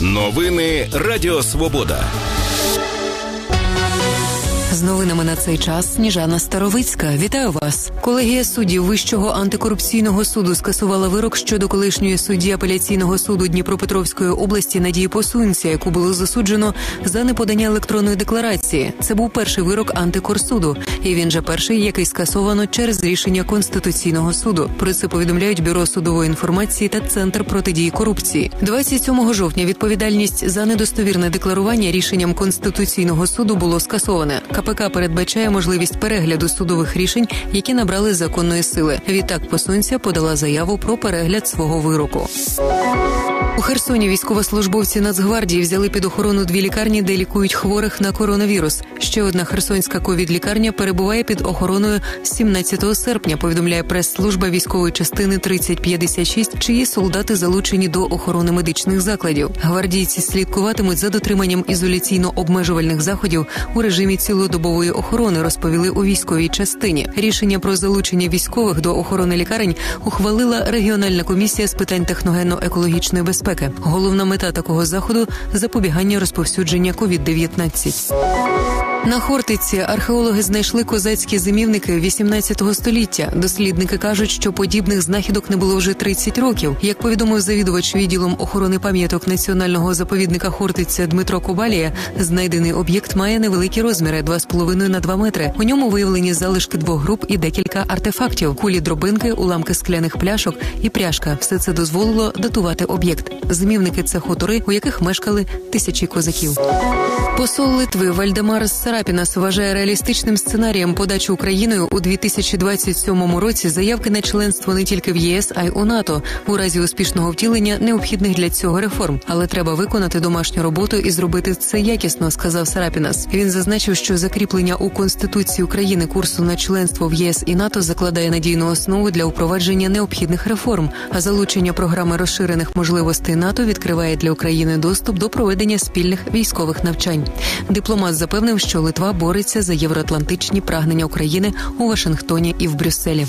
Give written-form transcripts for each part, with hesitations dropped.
Новини Радіо Свобода. З новинами на цей час Сніжана Старовицька. Вітаю вас. Колегія суддів Вищого антикорупційного суду скасувала вирок щодо колишньої судді апеляційного суду Дніпропетровської області Надії Посунця, яку було засуджено за неподання електронної декларації. Це був перший вирок антикорсуду, і він же перший, який скасовано через рішення Конституційного суду. Про це повідомляють Бюро судової інформації та Центр протидії корупції. 27 жовтня відповідальність за недостовірне декларування рішенням Конституційного суду було скасоване. КПК передбачає можливість перегляду судових рішень, які набрали законної сили. Відтак Посунця подала заяву про перегляд свого вироку. У Херсоні військовослужбовці Нацгвардії взяли під охорону 2 лікарні, де лікують хворих на коронавірус. Ще одна херсонська ковід-лікарня перебуває під охороною з 17 серпня, повідомляє прес-служба військової частини 3056, чиї солдати залучені до охорони медичних закладів. Гвардійці слідкуватимуть за дотриманням ізоляційно-обмежувальних заходів у режимі цілодобової охорони, розповіли у військовій частині. Рішення про залучення військових до охорони лікарень ухвалила регіональна комісія з питань техногенно-екологічної безпеки. Головна мета такого заходу – запобігання розповсюдження COVID-19. На Хортиці археологи знайшли козацькі зимівники 18 століття. Дослідники кажуть, що подібних знахідок не було вже 30 років. Як повідомив завідувач відділом охорони пам'яток Національного заповідника Хортиця Дмитро Кобалія, знайдений об'єкт має невеликі розміри – 2,5 на 2 метри. У ньому виявлені залишки 2 груп і декілька артефактів – кулі-дробинки, уламки скляних пляшок і пряжка. Все це дозволило датувати об'єкт. Зимівники – це хутори, у яких мешкали тисячі козаків. Посол Литви Вальдемар Сарапінас вважає реалістичним сценарієм подачі Україною у 2027 році заявки на членство не тільки в ЄС, а й у НАТО, у разі успішного втілення необхідних для цього реформ. Але треба виконати домашню роботу і зробити це якісно, сказав Сарапінас. Він зазначив, що закріплення у Конституції України курсу на членство в ЄС і НАТО закладає надійну основу для впровадження необхідних реформ, а залучення програми розширених можливостей НАТО відкриває для України доступ до проведення спільних військових навчань. Дипломат запевнив, що Литва бореться за євроатлантичні прагнення України у Вашингтоні і в Брюсселі.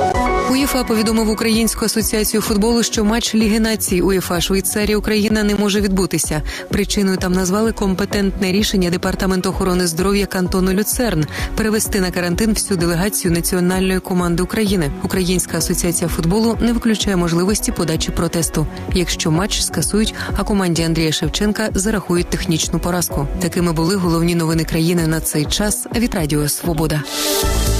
УЄФА повідомив Українську асоціацію футболу, що матч Ліги націй УЄФА Швейцарія-Україна не може відбутися. Причиною там назвали компетентне рішення Департаменту охорони здоров'я кантону Люцерн перевести на карантин всю делегацію національної команди України. Українська асоціація футболу не виключає можливості подачі протесту, якщо матч скасують, а команді Андрія Шевченка зарахують технічну поразку. Такими були головні новини країни на цей час від Радіо Свобода.